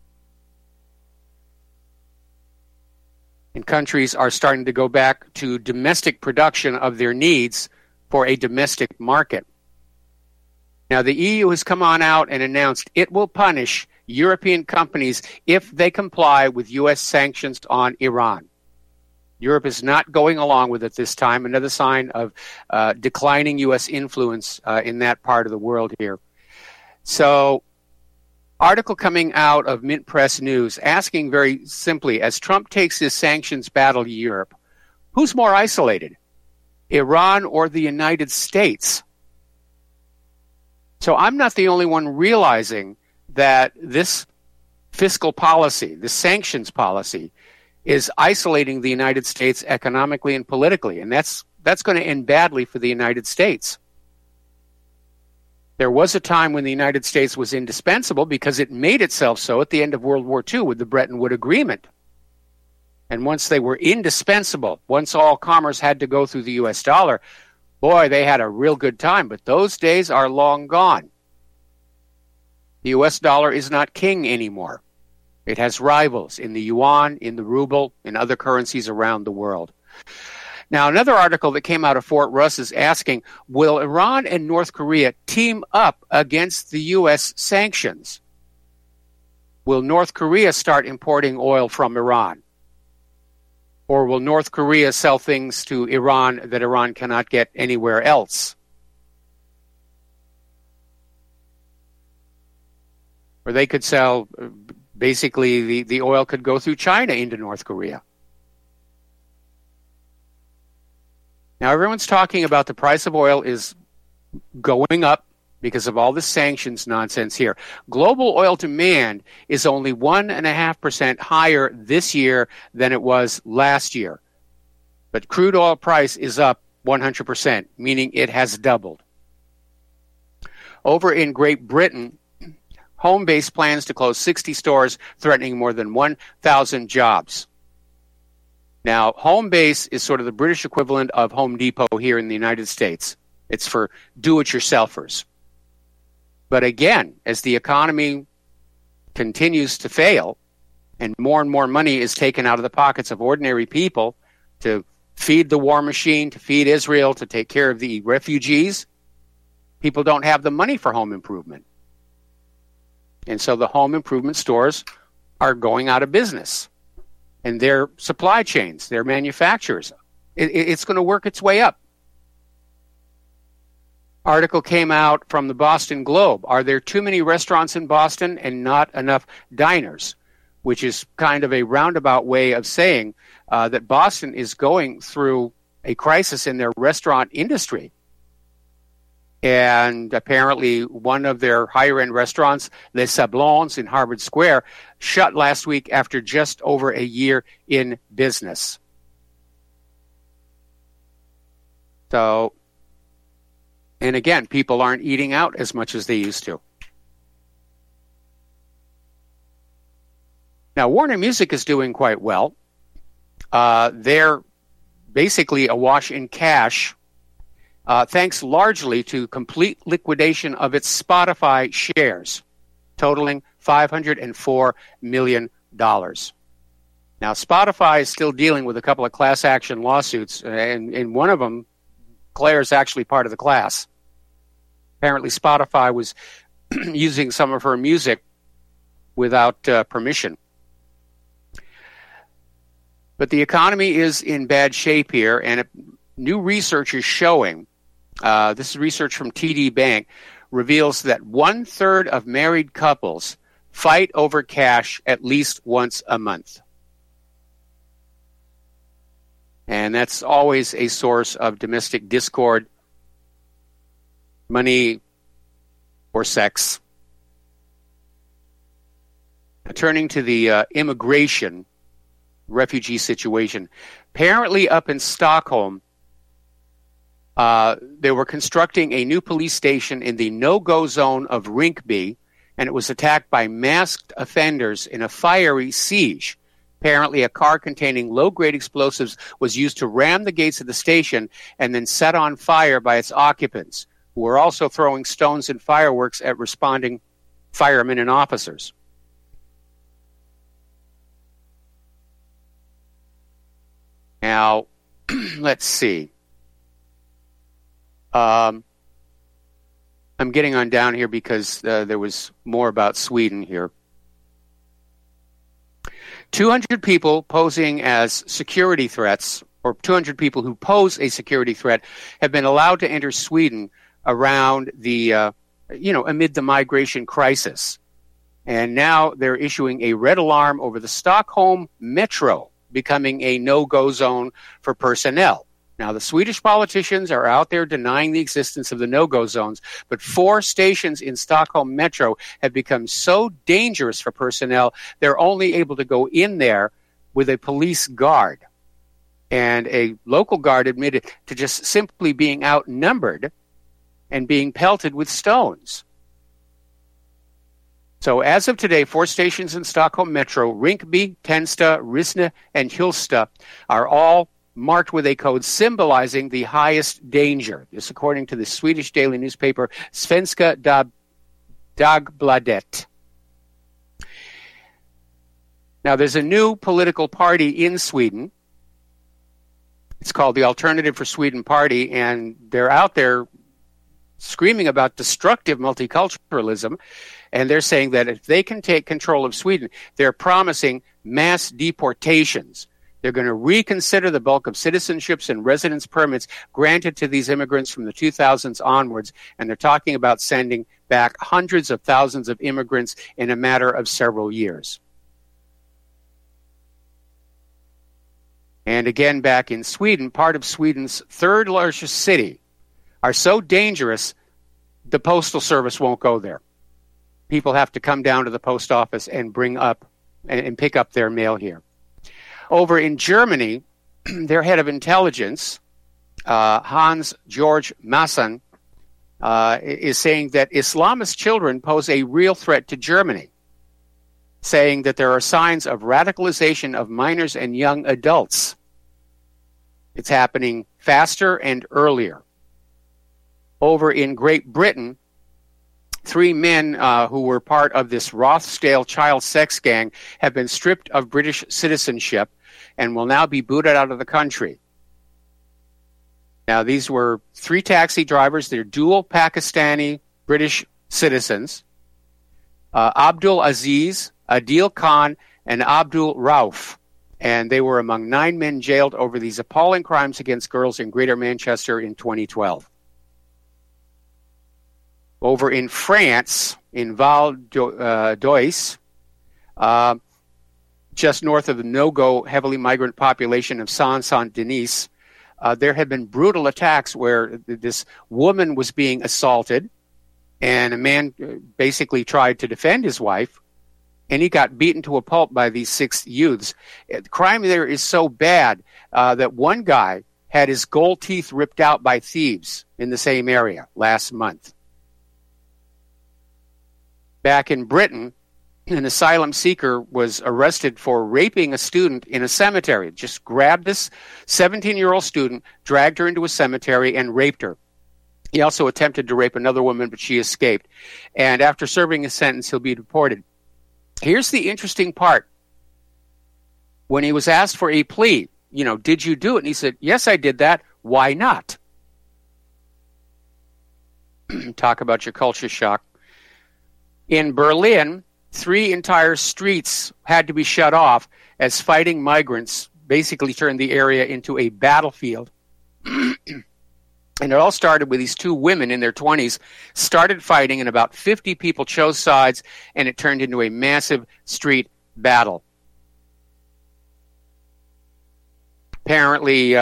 And countries are starting to go back to domestic production of their needs for a domestic market. Now, the EU has come on out and announced it will punish European companies if they comply with U.S. sanctions on Iran. Europe is not going along with it this time, another sign of declining U.S. influence in that part of the world here. So, article coming out of Mint Press News asking very simply, as Trump takes his sanctions battle to Europe, Who's more isolated, Iran or the United States? So I'm not the only one realizing that this fiscal policy, the sanctions policy, is isolating the United States economically and politically, and that's going to end badly for the United States. There was a time when the United States was indispensable because it made itself so at the end of World War II with the Bretton Woods Agreement. And once they were indispensable, once all commerce had to go through the U.S. dollar, boy, they had a real good time. But those days are long gone. The U.S. dollar is not king anymore. It has rivals in the yuan, in the ruble, in other currencies around the world. Now, another article that came out of Fort Russ is asking, will Iran and North Korea team up against the U.S. sanctions? Will North Korea start importing oil from Iran? Or will North Korea sell things to Iran that Iran cannot get anywhere else? Or they could sell, basically, the oil could go through China into North Korea. Now, everyone's talking about the price of oil is going up because of all this sanctions nonsense here. Global oil demand is only 1.5% higher this year than it was last year. But crude oil price is up 100%, meaning it has doubled. Over in Great Britain, Homebase plans to close 60 stores, threatening more than 1,000 jobs. Now, Homebase is sort of the British equivalent of Home Depot here in the United States. It's for do-it-yourselfers. But again, as the economy continues to fail and more money is taken out of the pockets of ordinary people to feed the war machine, to feed Israel, to take care of the refugees, people don't have the money for home improvement. And so the home improvement stores are going out of business. And their supply chains, their manufacturers, it's going to work its way up. Article came out from the Boston Globe. Are there too many restaurants in Boston and not enough diners? Which is kind of a roundabout way of saying that Boston is going through a crisis in their restaurant industry. And apparently one of their higher-end restaurants, Les Sablons in Harvard Square, shut last week after just over a year in business. So, and again, people aren't eating out as much as they used to. Now, Warner Music is doing quite well. They're basically awash in cash, thanks largely to complete liquidation of its Spotify shares, totaling $504 million. Now, Spotify is still dealing with a couple of class action lawsuits, and one of them, Claire is actually part of the class. Apparently, Spotify was using some of her music without permission. But the economy is in bad shape here, and new research is showing, this is research from TD Bank, reveals that 1/3 of married couples fight over cash at least once a month. And that's always a source of domestic discord, money, or sex. Turning to the immigration refugee situation. Apparently up in Stockholm, they were constructing a new police station in the no-go zone of Rinkeby, and it was attacked by masked offenders in a fiery siege. Apparently, a car containing low-grade explosives was used to ram the gates of the station and then set on fire by its occupants, who were also throwing stones and fireworks at responding firemen and officers. Now, let's see. I'm getting on down here because there was more about Sweden here. 200 people posing as security threats, or 200 people who pose a security threat, have been allowed to enter Sweden around the, amid the migration crisis. And now they're issuing a red alarm over the Stockholm Metro, becoming a no-go zone for personnel. Now, the Swedish politicians are out there denying the existence of the no-go zones, but 4 stations in Stockholm Metro have become so dangerous for personnel, they're only able to go in there with a police guard. And a local guard admitted to just simply being outnumbered and being pelted with stones. So as of today, 4 stations in Stockholm Metro, Rinkeby, Tensta, Rissne, and Hjulsta, are all marked with a code symbolizing the highest danger. This according to the Swedish daily newspaper Svenska Dagbladet. Now, there's a new political party in Sweden. It's called the Alternative for Sweden Party, and they're out there screaming about destructive multiculturalism, and they're saying that if they can take control of Sweden, they're promising mass deportations. They're going to reconsider the bulk of citizenships and residence permits granted to these immigrants from the 2000s onwards, and they're talking about sending back hundreds of thousands of immigrants in a matter of several years. And again, back in Sweden, part of Sweden's 3rd largest city, are so dangerous, the postal service won't go there. People have to come down to the post office and bring up and pick up their mail here. Over in Germany, their head of intelligence, Hans-Georg Maassen, is saying that Islamist children pose a real threat to Germany, saying that there are signs of radicalization of minors and young adults. It's happening faster and earlier. Over in Great Britain, 3 men who were part of this Rochdale child sex gang have been stripped of British citizenship and will now be booted out of the country. Now, these were 3 taxi drivers. They're dual Pakistani British citizens. Abdul Aziz, Adil Khan, and Abdul Rauf. And they were among 9 men jailed over these appalling crimes against girls in Greater Manchester in 2012. Over in France, in Val d'Oise, just north of the no-go heavily migrant population of Saint-Denis, there had been brutal attacks where this woman was being assaulted, and a man basically tried to defend his wife, and he got beaten to a pulp by these 6 youths. The crime there is so bad that one guy had his gold teeth ripped out by thieves in the same area last month. Back in Britain, an asylum seeker was arrested for raping a student in a cemetery. Just grabbed this 17-year-old student, dragged her into a cemetery, and raped her. He also attempted to rape another woman, but she escaped. And after serving his sentence, he'll be deported. Here's the interesting part. When he was asked for a plea, did you do it? And he said, yes, I did that. Why not? Talk about your culture shock. In Berlin, 3 entire streets had to be shut off as fighting migrants basically turned the area into a battlefield. And it all started with these 2 women in their 20s, started fighting, and about 50 people chose sides, and it turned into a massive street battle. Apparently,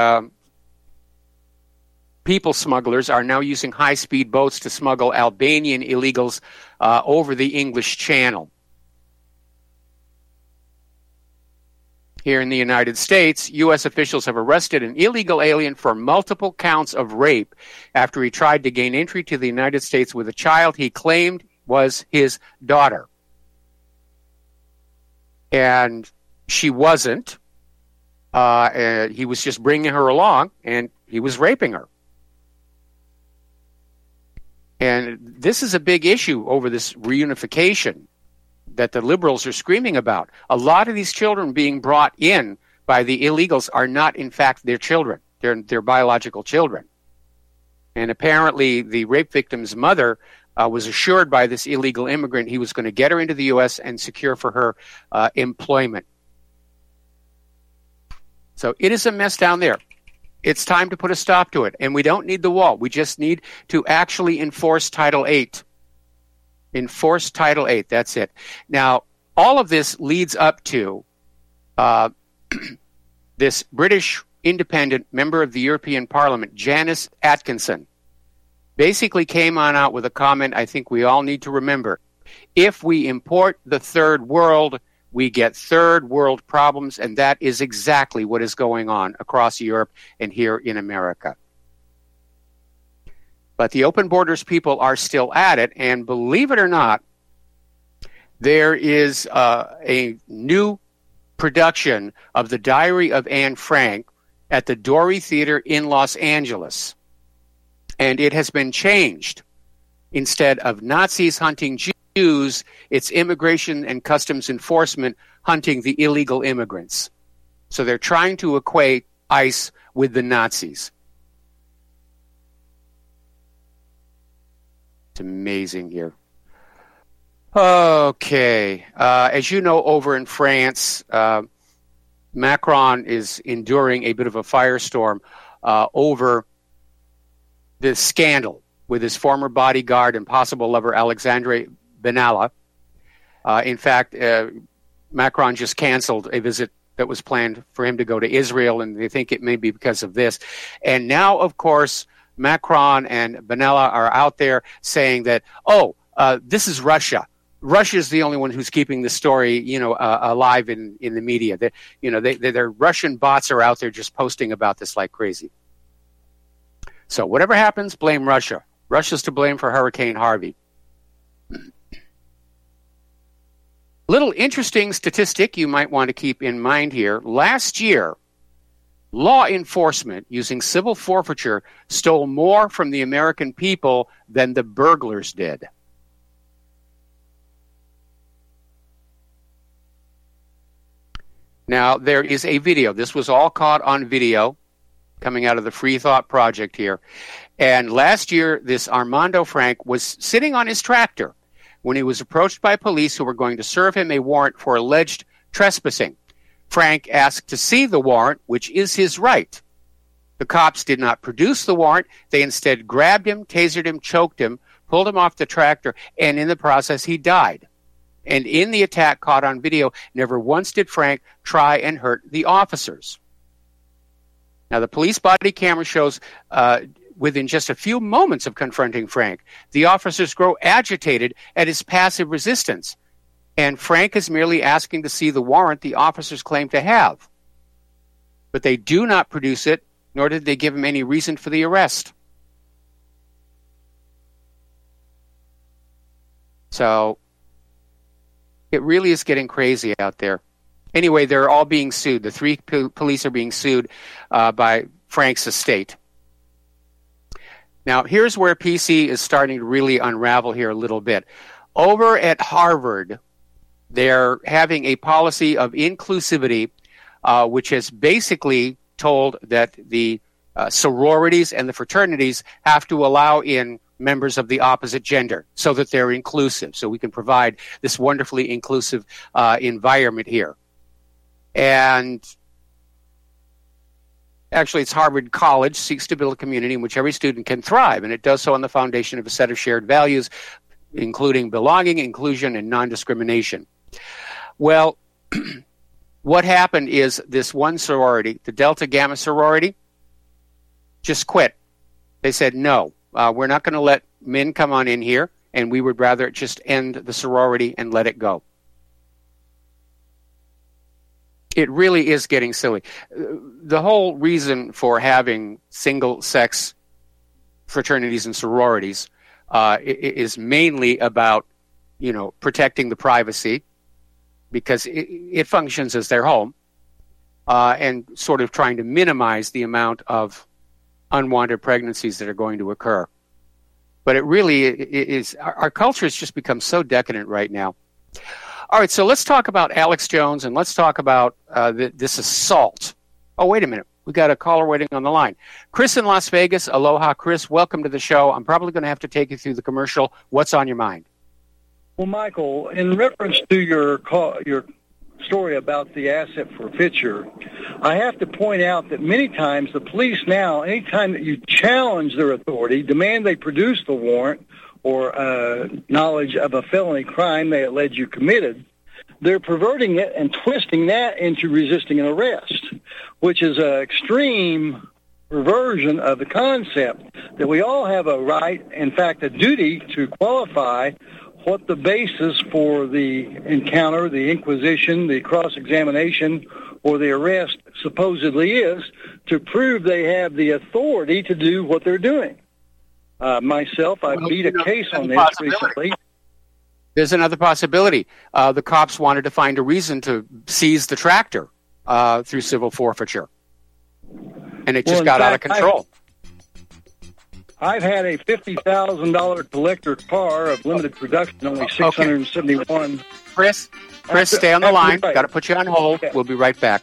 people smugglers are now using high-speed boats to smuggle Albanian illegals over the English Channel. Here in the United States, U.S. officials have arrested an illegal alien for multiple counts of rape after he tried to gain entry to the United States with a child he claimed was his daughter. And she wasn't. He was just bringing her along, and he was raping her. And this is a big issue over this reunification that the liberals are screaming about. A lot of these children being brought in by the illegals are not, in fact, their children. They're biological children. And apparently the rape victim's mother was assured by this illegal immigrant he was going to get her into the U.S. and secure for her employment. So it is a mess down there. It's time to put a stop to it. And we don't need the wall. We just need to actually enforce Title VIII. Enforce Title VIII. That's it. Now, all of this leads up to this British independent member of the European Parliament, Janice Atkinson, basically came on out with a comment I think we all need to remember. If we import the third world, we get third world problems, and that is exactly what is going on across Europe and here in America. But the open borders people are still at it, and believe it or not, there is a new production of The Diary of Anne Frank at the Doré Theater in Los Angeles. And it has been changed. Instead of Nazis hunting Jews, it's Immigration and Customs Enforcement hunting the illegal immigrants. So they're trying to equate ICE with the Nazis. It's amazing here. Okay. As you know, over in France, Macron is enduring a bit of a firestorm over this scandal with his former bodyguard and possible lover, Alexandre Benalla. In fact, Macron just canceled a visit that was planned for him to go to Israel, and they think it may be because of this. And now, of course, Macron and Benalla are out there saying that, this is Russia. Russia is the only one who's keeping the story, alive in the media. Their Russian bots are out there just posting about this like crazy. So whatever happens, blame Russia. Russia's to blame for Hurricane Harvey. Little interesting statistic you might want to keep in mind here. Last year, law enforcement using civil forfeiture stole more from the American people than the burglars did. Now, there is a video. This was all caught on video coming out of the Free Thought Project here. And last year, this Armando Frank was sitting on his tractor when he was approached by police who were going to serve him a warrant for alleged trespassing. Frank asked to see the warrant, which is his right. The cops did not produce the warrant. They instead grabbed him, tasered him, choked him, pulled him off the tractor, and in the process, he died. And in the attack caught on video, never once did Frank try and hurt the officers. Now, the police body camera shows within just a few moments of confronting Frank, the officers grow agitated at his passive resistance. And Frank is merely asking to see the warrant the officers claim to have. But they do not produce it, nor did they give him any reason for the arrest. So it really is getting crazy out there. Anyway, they're all being sued. The three police are being sued by Frank's estate. Now, here's where PC is starting to really unravel here a little bit. Over at Harvard, they're having a policy of inclusivity, which has basically told that the sororities and the fraternities have to allow in members of the opposite gender so that they're inclusive, so we can provide this wonderfully inclusive environment here. And actually, it's Harvard College seeks to build a community in which every student can thrive, and it does so on the foundation of a set of shared values, including belonging, inclusion, and non-discrimination. Well, what happened is this one sorority, the Delta Gamma sorority, just quit. They said, no, we're not going to let men come on in here, and we would rather just end the sorority and let it go. It really is getting silly. The whole reason for having single-sex fraternities and sororities is mainly about, protecting the privacy, because it functions as their home, and sort of trying to minimize the amount of unwanted pregnancies that are going to occur. But it really is, our culture has just become so decadent right now. All right, so let's talk about Alex Jones, and let's talk about this assault. Oh, wait a minute. We got a caller waiting on the line. Chris in Las Vegas. Aloha, Chris. Welcome to the show. I'm probably going to have to take you through the commercial. What's on your mind? Well, Michael, in reference to your story about the asset forfeiture, I have to point out that many times the police now, anytime that you challenge their authority, demand they produce the warrant or knowledge of a felony crime they allege you committed, they're perverting it and twisting that into resisting an arrest, which is an extreme perversion of the concept that we all have a right, in fact, a duty to qualify what the basis for the encounter, the inquisition, the cross-examination, or the arrest supposedly is, to prove they have the authority to do what they're doing. Myself, I beat a case on this recently. There's another possibility. The cops wanted to find a reason to seize the tractor through civil forfeiture, and it just got out of control. I've had a $50,000 collector car of limited production, only 671. Chris, stay on the line. Got to put you on hold. Okay. We'll be right back.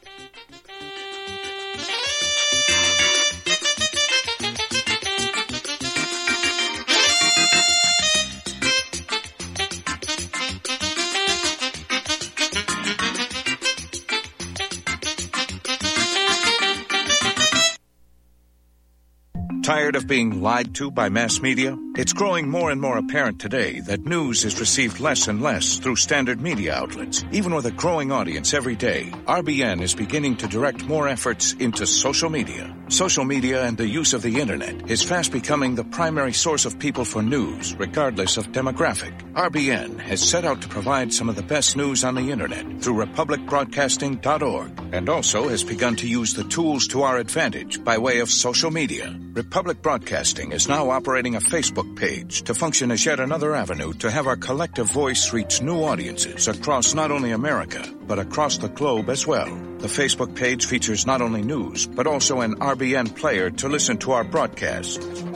Tired of being lied to by mass media? It's growing more and more apparent today that news is received less and less through standard media outlets. Even with a growing audience every day, RBN is beginning to direct more efforts into social media. Social media and the use of the internet is fast becoming the primary source of people for news, regardless of demographic. RBN has set out to provide some of the best news on the internet through republicbroadcasting.org, and also has begun to use the tools to our advantage by way of social media. Republic Broadcasting is now operating a Facebook page to function as yet another avenue to have our collective voice reach new audiences across not only America, but across the globe as well. The Facebook page features not only news, but also an RBN player to listen to our broadcasts.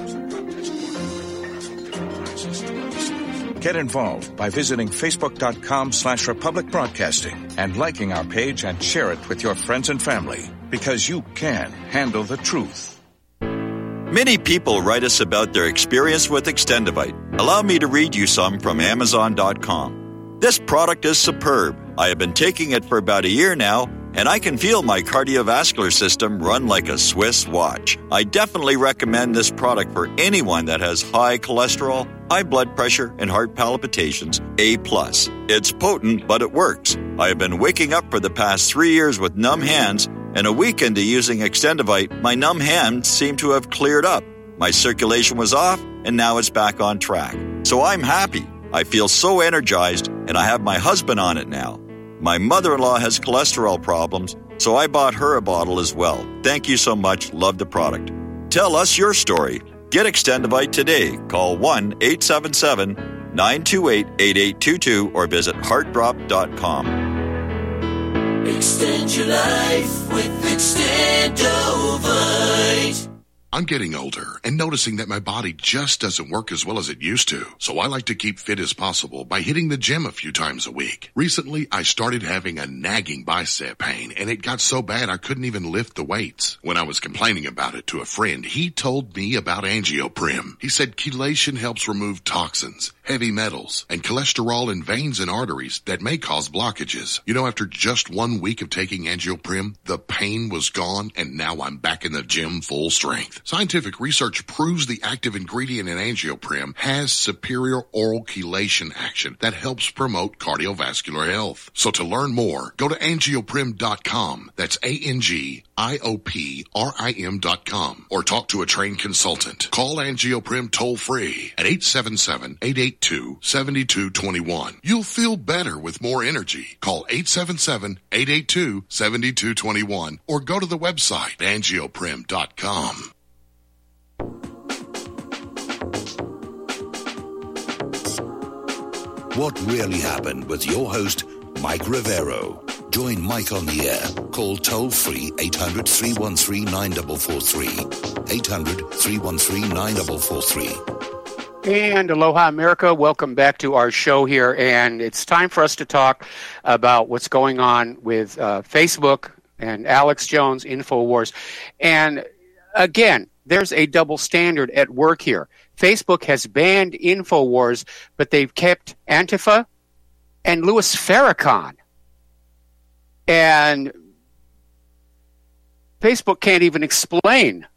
Get involved by visiting facebook.com/Republic Broadcasting and liking our page and share it with your friends and family, because you can handle the truth. Many people write us about their experience with Extendivite. Allow me to read you some from Amazon.com. This product is superb. I have been taking it for about a year now, and I can feel my cardiovascular system run like a Swiss watch. I definitely recommend this product for anyone that has high cholesterol, high blood pressure, and heart palpitations, A+. It's potent, but it works. I have been waking up for the past 3 years with numb hands, and a week into using Extendivite, my numb hands seem to have cleared up. My circulation was off, and now it's back on track. So I'm happy. I feel so energized, and I have my husband on it now. My mother-in-law has cholesterol problems, so I bought her a bottle as well. Thank you so much. Love the product. Tell us your story. Get Extendivite today. Call 1-877-928-8822 or visit heartdrop.com. Extend your life with Extendovite. I'm getting older and noticing that my body just doesn't work as well as it used to. So I like to keep fit as possible by hitting the gym a few times a week. Recently, I started having a nagging bicep pain, and it got so bad I couldn't even lift the weights. When I was complaining about it to a friend, he told me about Angioprim. He said chelation helps remove toxins, heavy metals, and cholesterol in veins and arteries that may cause blockages. You know, after just 1 week of taking Angioprim, the pain was gone, and now I'm back in the gym full strength. Scientific research proves the active ingredient in Angioprim has superior oral chelation action that helps promote cardiovascular health. So to learn more, go to angioprim.com. That's ANGIOPRIM.com, or talk to a trained consultant. Call Angioprim toll free at 877-882-7221. You'll feel better with more energy. Call 877-882-7221 or go to the website angioprim.com. What really happened with your host, Mike Rivero. Join Mike on the air. Call toll-free 800-313-9443. 800-313-9443. And aloha, America. Welcome back to our show here. And it's time for us to talk about what's going on with Facebook and Alex Jones, InfoWars. And again, there's a double standard at work here. Facebook has banned InfoWars, but they've kept Antifa and Louis Farrakhan. And Facebook can't even explain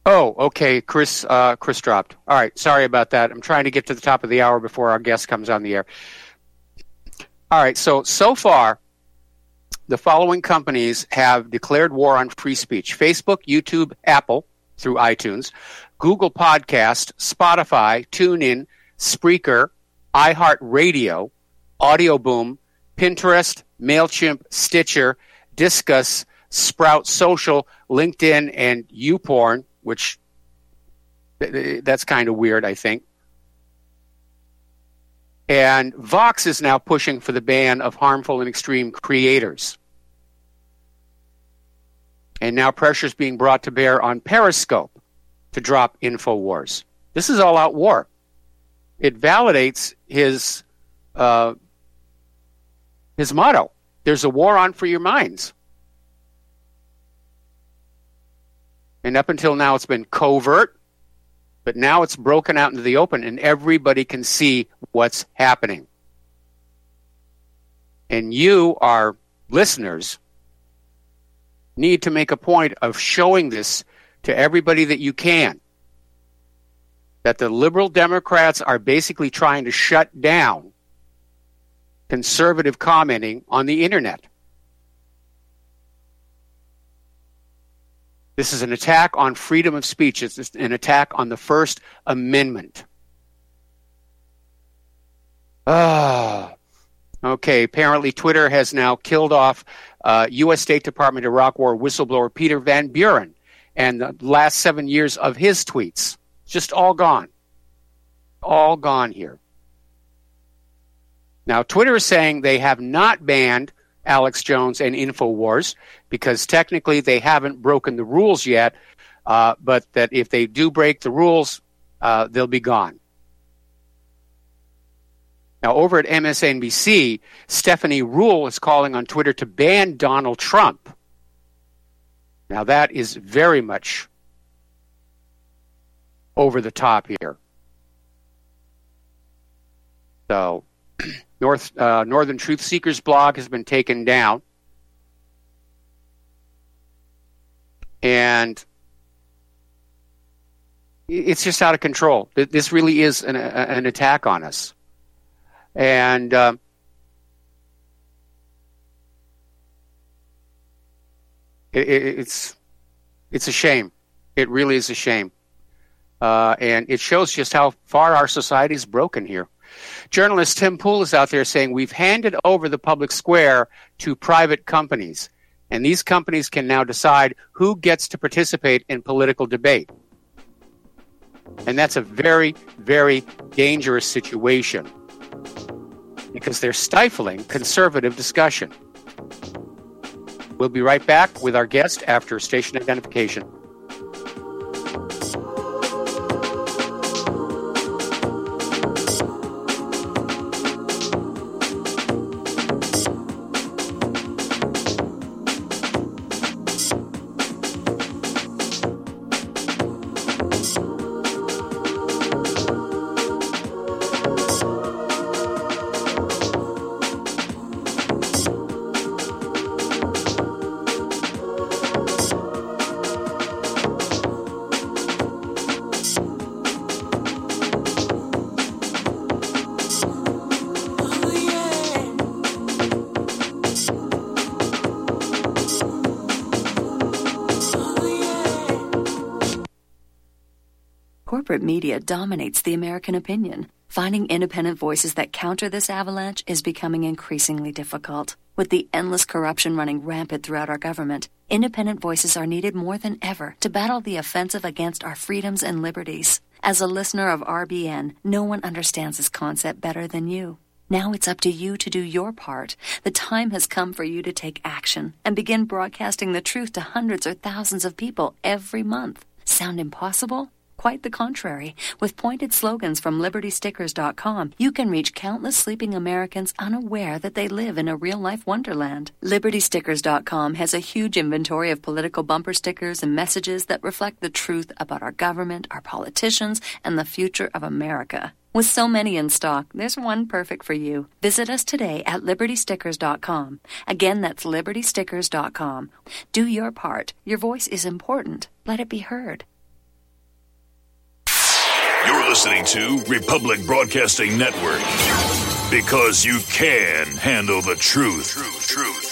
Oh, okay. Chris dropped. All right. Sorry about that. I'm trying to get to the top of the hour before our guest comes on the air. All right. So far, the following companies have declared war on free speech: Facebook, YouTube, Apple through iTunes, Google Podcast, Spotify, TuneIn, Spreaker, iHeartRadio, Audioboom, Pinterest, MailChimp, Stitcher, Disqus, Sprout Social, LinkedIn, and YouPorn, which that's kind of weird, I think. And Vox is now pushing for the ban of harmful and extreme creators. And now pressure is being brought to bear on Periscope to drop InfoWars. This is all-out war. It validates his motto. There's a war on for your minds. And up until now, it's been covert, but now it's broken out into the open, and everybody can see what's happening. And you, our listeners, need to make a point of showing this to everybody that you can, that the liberal Democrats are basically trying to shut down conservative commenting on the internet. This is an attack on freedom of speech. It's an attack on the First Amendment. Okay, apparently Twitter has now killed off U.S. State Department Iraq War whistleblower Peter Van Buren and the last 7 years of his tweets. Just all gone. All gone here. Now, Twitter is saying they have not banned Alex Jones and InfoWars because technically they haven't broken the rules yet, but that if they do break the rules, they'll be gone. Now, over at MSNBC, Stephanie Ruhle is calling on Twitter to ban Donald Trump. Now, that is very much over the top here. So, Northern Truth Seekers blog has been taken down. And it's just out of control. This really is an attack on us. And it's a shame. It really is a shame. And it shows just how far our society is broken here. Journalist Tim Pool is out there saying we've handed over the public square to private companies, and these companies can now decide who gets to participate in political debate. And that's a very, very dangerous situation because they're stifling conservative discussion. We'll be right back with our guest after station identification. Corporate media dominates the American opinion. Finding independent voices that counter this avalanche is becoming increasingly difficult. With the endless corruption running rampant throughout our government, independent voices are needed more than ever to battle the offensive against our freedoms and liberties. As a listener of RBN, no one understands this concept better than you. Now it's up to you to do your part. The time has come for you to take action and begin broadcasting the truth to hundreds or thousands of people every month. Sound impossible? Quite the contrary. With pointed slogans from LibertyStickers.com, you can reach countless sleeping Americans unaware that they live in a real-life wonderland. LibertyStickers.com has a huge inventory of political bumper stickers and messages that reflect the truth about our government, our politicians, and the future of America. With so many in stock, there's one perfect for you. Visit us today at LibertyStickers.com. Again, that's LibertyStickers.com. Do your part. Your voice is important. Let it be heard. listening to Republic Broadcasting Network, because you can handle the truth.